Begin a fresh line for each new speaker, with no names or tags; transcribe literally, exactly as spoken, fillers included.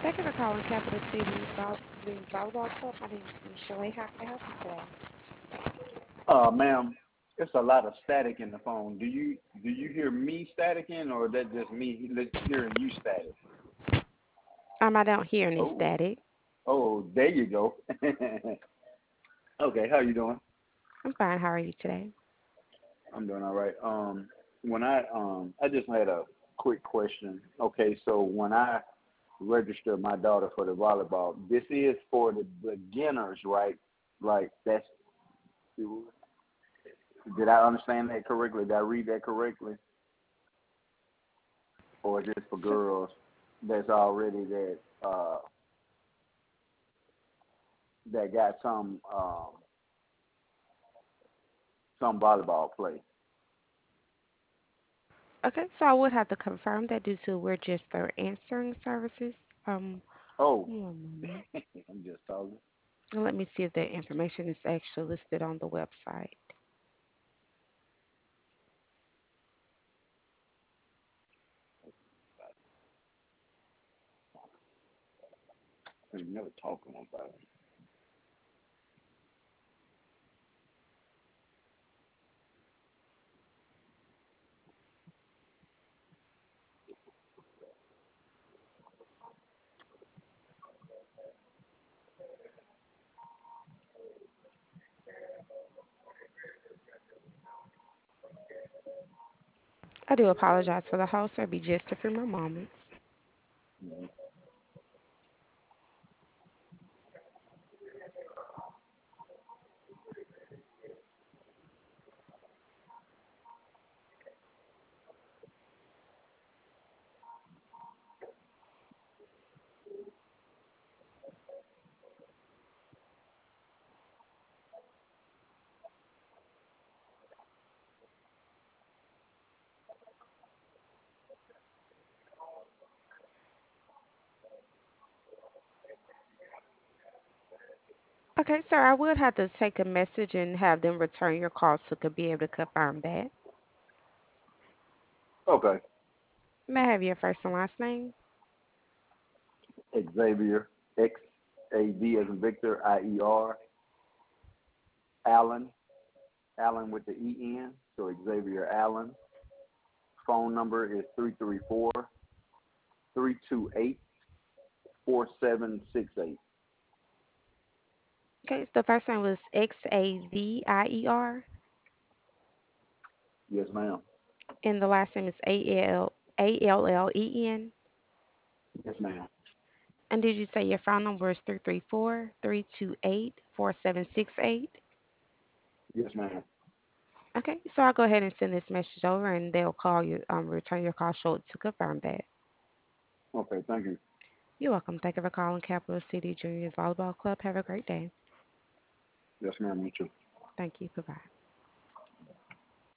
Thank you for calling Capital City Vol- Women's Volleyball Club. My name is Michelle. How can I help you today?
Uh, ma'am, it's a lot of static in the phone. Do you do you hear me staticking, or is that just me li- hearing you static?
Um, I don't hear any
Oh,
static.
oh, there you go. Okay, how you doing?
I'm fine. How are you today?
I'm doing all right. Um, when I um, I just had a quick question. Okay, so when I register my daughter for the volleyball, this is for the beginners, right? Like that's did I understand that correctly? Did I read that correctly? Or is it for
So,
girls that's already that uh that got some um some volleyball play?
okay, so I would have to confirm that due to we're just for answering services. Um,
Oh,
one moment.
I'm just talking.
And let me see if the information is actually listed on the website.
I'm never talking about it.
I do apologize for the host. It'll be just a few more moments.
Mhm.
Okay, sir, I would have to take a message and have them return your call so could be able to confirm that.
Okay.
May I have your first and last name?
Xavier X A V as in Victor I E R Allen Allen with the E N. So Xavier Allen. Phone number is three three four, three two eight, four seven six eight.
Okay, so the first name was X A V I E R,
Yes, ma'am.
and the last name is A L A L L E N.
Yes, ma'am.
And did you say your phone number is three three four, three two eight, four seven six eight?
Yes, ma'am.
Okay, so I'll go ahead and send this message over and they'll call you, um, return your call short to confirm that.
Okay, thank you.
You're welcome. Thank you for calling Capital City Juniors Volleyball Club. Have a great day.
Yes, ma'am. You too.
Thank you. Goodbye.